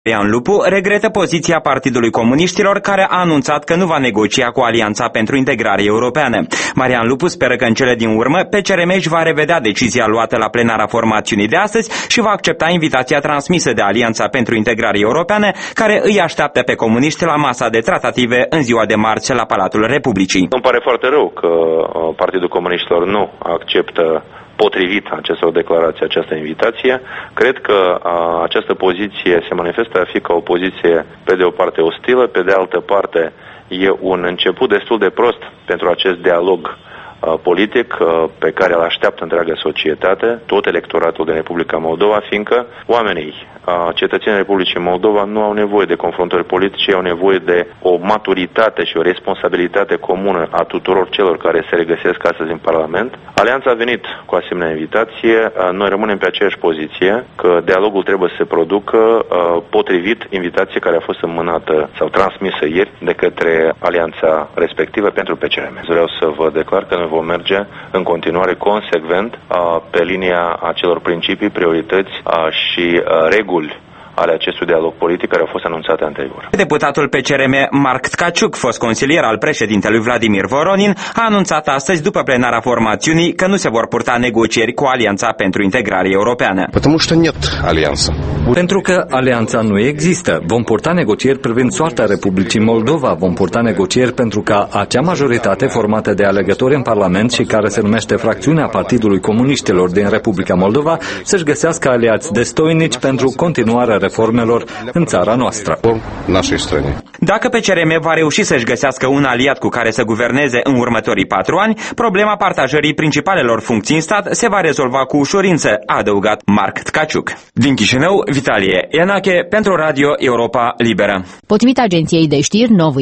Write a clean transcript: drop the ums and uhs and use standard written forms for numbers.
Marian Lupu regretă poziția Partidului Comuniștilor, care a anunțat că nu va negocia cu Alianța pentru Integrare Europeană. Marian Lupu speră că în cele din urmă PCRM își va revedea decizia luată la plenara formațiunii de astăzi și va accepta invitația transmisă de Alianța pentru Integrare Europeană, care îi așteaptă pe comuniști la masa de tratative în ziua de marți la Palatul Republicii. Îmi pare foarte rău că Partidul Comuniștilor nu acceptă potrivit acestor declarații, această invitație. Cred că această poziție se manifestă a fi ca o poziție pe de o parte ostilă, pe de altă parte e un început destul de prost pentru acest dialog politic pe care îl așteaptă întreaga societate, tot electoratul din Republica Moldova, fiindcă oamenii, cetățenii Republicii Moldova nu au nevoie de confruntări politice, au nevoie de o maturitate și o responsabilitate comună a tuturor celor care se regăsesc astăzi în Parlament. Alianța a venit cu asemenea invitație, noi rămânem pe aceeași poziție, că dialogul trebuie să se producă potrivit invitației care a fost înmânată sau transmisă ieri de către alianța respectivă pentru PCRM. Vreau să vă declar că noi vom merge în continuare consecvent pe linia acelor principii, priorități și reguli ale acestui dialog politic care au fost anunțate anterior. Deputatul PCRM Marc Tkaciuk, fost consilier al președintelui Vladimir Voronin, a anunțat astăzi, după plenara formațiunii, că nu se vor purta negocieri cu Alianța pentru Integrare Europeană. Pentru că alianța nu există. Vom purta negocieri privind soarta Republicii Moldova. Vom purta negocieri pentru ca acea majoritate formată de alegători în Parlament și care se numește Fracțiunea Partidului Comuniștilor din Republica Moldova să-și găsească aliați destoinici pentru continuarea reformelor în țara noastră. Dacă PCRM va reuși să-și găsească un aliat cu care să guverneze în următorii 4 ani, problema partajării principalelor funcții în stat se va rezolva cu ușurință, a adăugat Marc Tkaciuk. Din Chișinău, Vitalie Enache pentru Radio Europa Liberă. Potrivit agenției de știri,